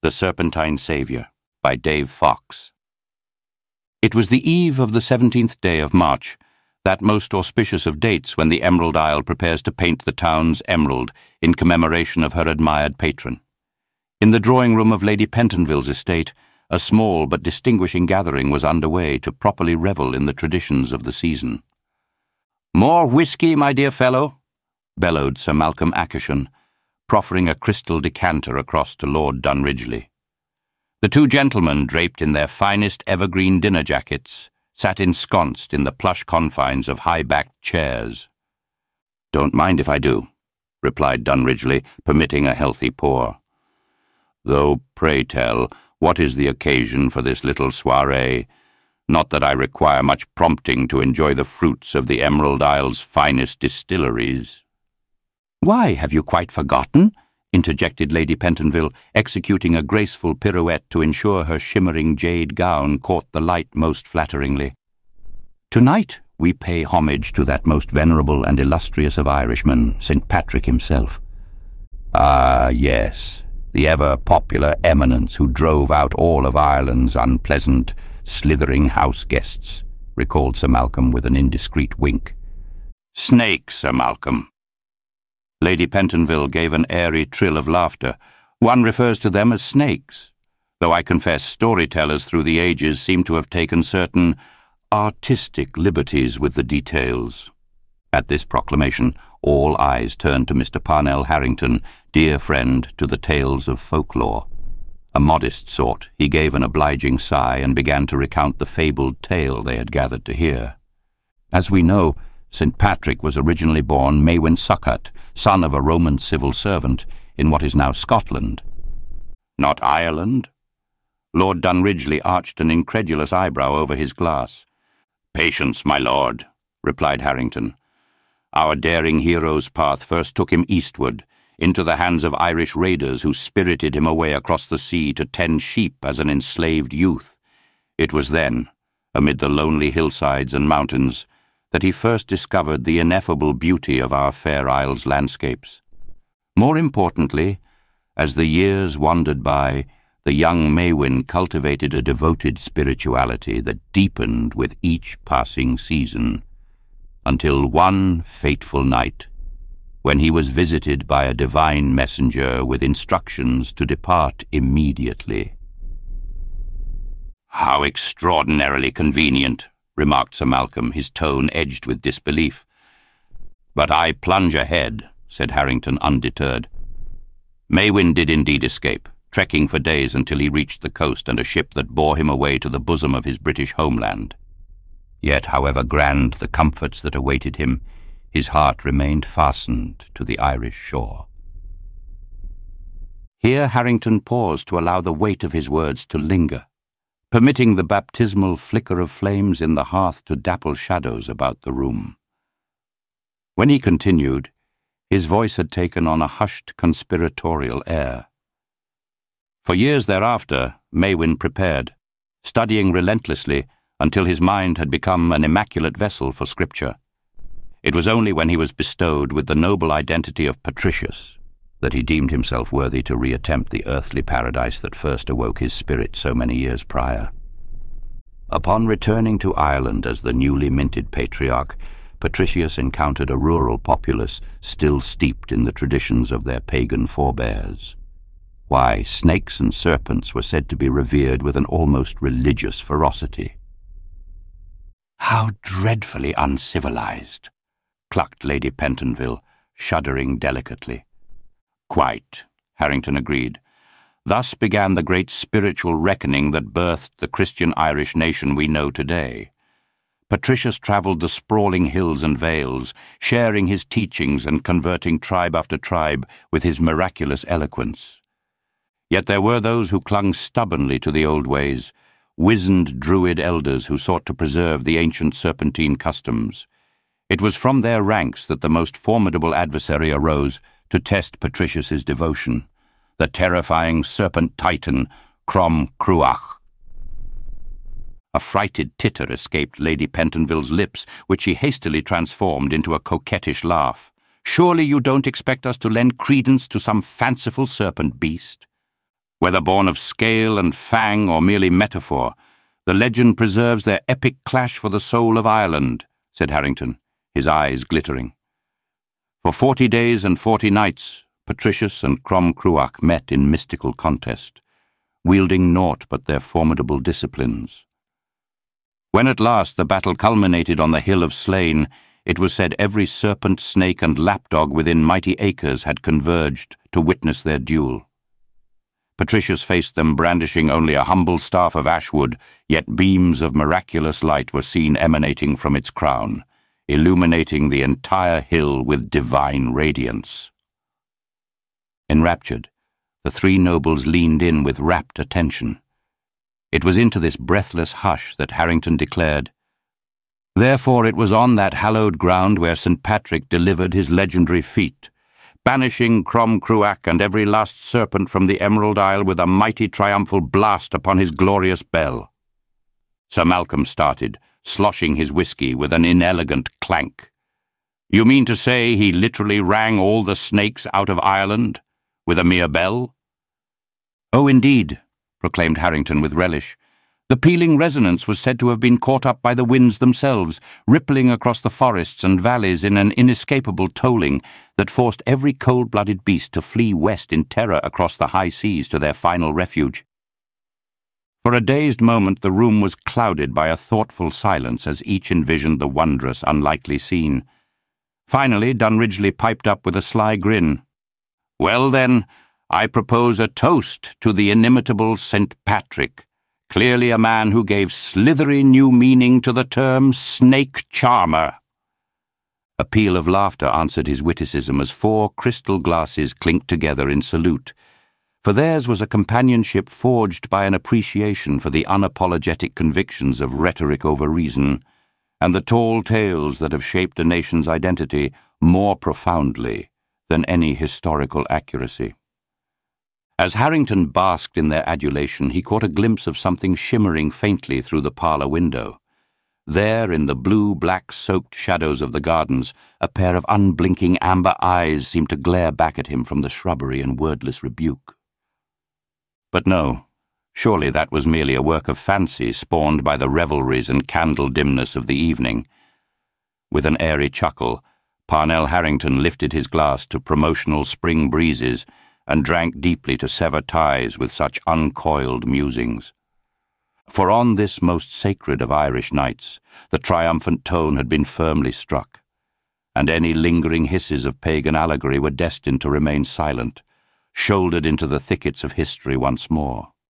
The Serpentine Saviour by Dave Fox. It was the eve of the 17th day of March, that most auspicious of dates when the Emerald Isle prepares to paint the town's emerald in commemoration of her admired patron. In the drawing-room of Lady Pentonville's estate, a small but distinguishing gathering was underway to properly revel in the traditions of the season. "More whisky, my dear fellow," bellowed Sir Malcolm Akershon, proffering a crystal decanter across to Lord Dunridgeley. The two gentlemen, draped in their finest evergreen dinner jackets, sat ensconced in the plush confines of high-backed chairs. "Don't mind if I do," replied Dunridgeley, permitting a healthy pour. "Though, pray tell, what is the occasion for this little soiree? Not that I require much prompting to enjoy the fruits of the Emerald Isle's finest distilleries." "Why, have you quite forgotten?" interjected Lady Pentonville, executing a graceful pirouette to ensure her shimmering jade gown caught the light most flatteringly. "Tonight we pay homage to that most venerable and illustrious of Irishmen, St. Patrick himself." "Ah, yes, the ever-popular eminence who drove out all of Ireland's unpleasant, slithering house-guests," recalled Sir Malcolm with an indiscreet wink. "Snakes, Sir Malcolm." Lady Pentonville gave an airy trill of laughter. "One refers to them as snakes, though I confess storytellers through the ages seem to have taken certain artistic liberties with the details." At this proclamation, all eyes turned to Mr. Parnell Harrington, dear friend to the tales of folklore. A modest sort, he gave an obliging sigh and began to recount the fabled tale they had gathered to hear. As we know, St. Patrick was originally born Maewyn Succat, son of a Roman civil servant, in what is now Scotland. "Not Ireland?" Lord Dunridgeley arched an incredulous eyebrow over his glass. "Patience, my lord," replied Harrington. "Our daring hero's path first took him eastward, into the hands of Irish raiders who spirited him away across the sea to tend sheep as an enslaved youth. It was then, amid the lonely hillsides and mountains, that he first discovered the ineffable beauty of our fair isle's landscapes. More importantly, as the years wandered by, the young Maewyn cultivated a devoted spirituality that deepened with each passing season, until one fateful night, when he was visited by a divine messenger with instructions to depart immediately." "How extraordinarily convenient," remarked Sir Malcolm, his tone edged with disbelief. "But I plunge ahead," said Harrington, undeterred. Maewyn did indeed escape, trekking for days until he reached the coast and a ship that bore him away to the bosom of his British homeland. Yet, however grand the comforts that awaited him, his heart remained fastened to the Irish shore. Here Harrington paused to allow the weight of his words to linger, permitting the baptismal flicker of flames in the hearth to dapple shadows about the room. When he continued, his voice had taken on a hushed conspiratorial air. For years thereafter, Maewyn prepared, studying relentlessly until his mind had become an immaculate vessel for scripture. It was only when he was bestowed with the noble identity of Patricius that he deemed himself worthy to reattempt the earthly paradise that first awoke his spirit so many years prior. Upon returning to Ireland as the newly minted patriarch, Patricius encountered a rural populace still steeped in the traditions of their pagan forebears. Why, snakes and serpents were said to be revered with an almost religious ferocity. "How dreadfully uncivilized," clucked Lady Pentonville, shuddering delicately. "Quite," Harrington agreed. "Thus began the great spiritual reckoning that birthed the Christian Irish nation we know today. Patricius travelled the sprawling hills and vales, sharing his teachings and converting tribe after tribe with his miraculous eloquence. Yet there were those who clung stubbornly to the old ways, wizened Druid elders who sought to preserve the ancient serpentine customs. It was from their ranks that the most formidable adversary arose to test Patricius's devotion, the terrifying serpent titan Crom Cruach. A frighted titter escaped Lady Pentonville's lips, which she hastily transformed into a coquettish laugh. "Surely you don't expect us to lend credence to some fanciful serpent beast?" Whether born of scale and fang or merely metaphor, the legend preserves their epic clash for the soul of Ireland, said Harrington, his eyes glittering. For 40 days and 40 nights, Patricius and Crom Cruach met in mystical contest, wielding naught but their formidable disciplines. When at last the battle culminated on the Hill of Slain, it was said every serpent, snake, and lapdog within mighty acres had converged to witness their duel. Patricius faced them brandishing only a humble staff of ashwood, yet beams of miraculous light were seen emanating from its crown, illuminating the entire hill with divine radiance. Enraptured, the three nobles leaned in with rapt attention. It was into this breathless hush that Harrington declared, "Therefore it was on that hallowed ground where St. Patrick delivered his legendary feat, banishing Crom Cruach and every last serpent from the Emerald Isle with a mighty triumphal blast upon his glorious bell." Sir Malcolm started, sloshing his whisky with an inelegant clank. "You mean to say he literally rang all the snakes out of Ireland with a mere bell?" "Oh, indeed," proclaimed Harrington with relish. "The pealing resonance was said to have been caught up by the winds themselves, rippling across the forests and valleys in an inescapable tolling that forced every cold-blooded beast to flee west in terror across the high seas to their final refuge." For a dazed moment the room was clouded by a thoughtful silence as each envisioned the wondrous, unlikely scene. Finally, Dunridgeley piped up with a sly grin. "Well, then, I propose a toast to the inimitable St. Patrick, clearly a man who gave slithery new meaning to the term snake charmer." A peal of laughter answered his witticism as 4 crystal glasses clinked together in salute, for theirs was a companionship forged by an appreciation for the unapologetic convictions of rhetoric over reason, and the tall tales that have shaped a nation's identity more profoundly than any historical accuracy. As Harrington basked in their adulation, he caught a glimpse of something shimmering faintly through the parlour window. There, in the blue-black soaked shadows of the gardens, a pair of unblinking amber eyes seemed to glare back at him from the shrubbery in wordless rebuke. But no, surely that was merely a work of fancy spawned by the revelries and candle dimness of the evening. With an airy chuckle, Parnell Harrington lifted his glass to promotional spring breezes and drank deeply to sever ties with such uncoiled musings. For on this most sacred of Irish nights, the triumphant tone had been firmly struck, and any lingering hisses of pagan allegory were destined to remain silent, shouldered into the thickets of history once more.